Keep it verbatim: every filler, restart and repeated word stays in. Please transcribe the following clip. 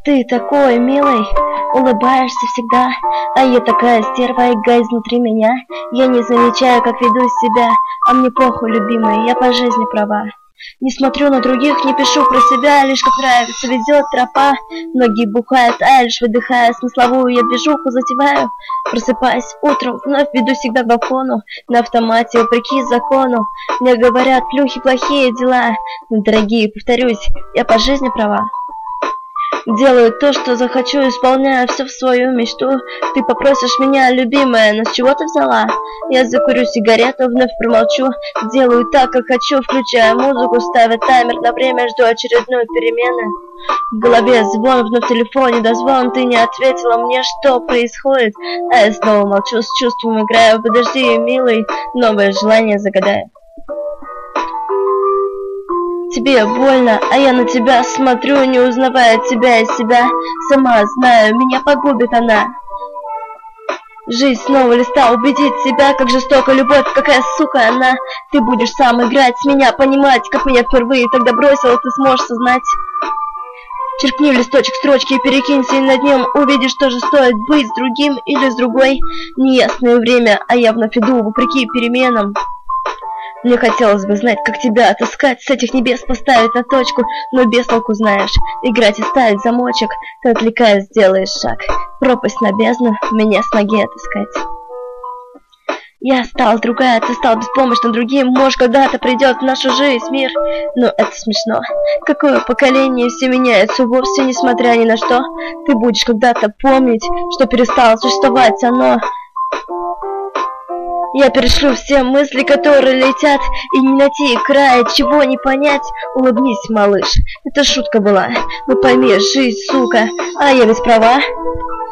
Ты такой милый, улыбаешься всегда, а я такая стерва и грязь внутри меня. Я не замечаю, как веду себя, а мне похуй, любимый, я по жизни права. Не смотрю на других, не пишу про себя, лишь как нравится, везет тропа. Многие бухают, а я лишь выдыхая, смысловую я движуху затеваю. Просыпаясь утром, вновь веду всегда по фону, на автомате, вопреки закону. Мне говорят, плюхи, плохие дела, но, дорогие, повторюсь, я по жизни права. Делаю то, что захочу, исполняю все в свою мечту. Ты попросишь меня, любимая, но с чего ты взяла? Я закурю сигарету, вновь промолчу. Делаю так, как хочу, включая музыку, ставя таймер на время, жду очередной перемены. В голове звон, вновь в телефоне дозвон. Ты не ответила мне, что происходит. А я снова молчу, с чувством играю. Подожди, милый, новое желание загадаю. Тебе больно, а я на тебя смотрю, не узнавая тебя и себя. Сама знаю, меня погубит она. Жизнь снова листа, убедить себя, как жестока любовь, какая сука она. Ты будешь сам играть с меня, понимать, как меня впервые тогда бросила, ты сможешь сознать. Черкни в листочек строчки и перекинься, и над ним увидишь, что же стоит быть с другим или с другой. Неясное время, а я вновь иду, вопреки переменам. Мне хотелось бы знать, как тебя отыскать, с этих небес поставить на точку, но без толку знаешь, играть и ставить замочек. Ты, отвлекаясь, делаешь шаг, пропасть на бездну, меня с ноги отыскать. Я стал другая, ты стал беспомощным другим. Может, когда-то придет в нашу жизнь мир, но это смешно. Какое поколение, все меняется вовсе, несмотря ни на что. Ты будешь когда-то помнить, что перестало существовать оно. Я перешлю все мысли, которые летят, и не найти края, чего не понять. Улыбнись, малыш, это шутка была. Ну пойми, жизнь, сука, а я ведь права.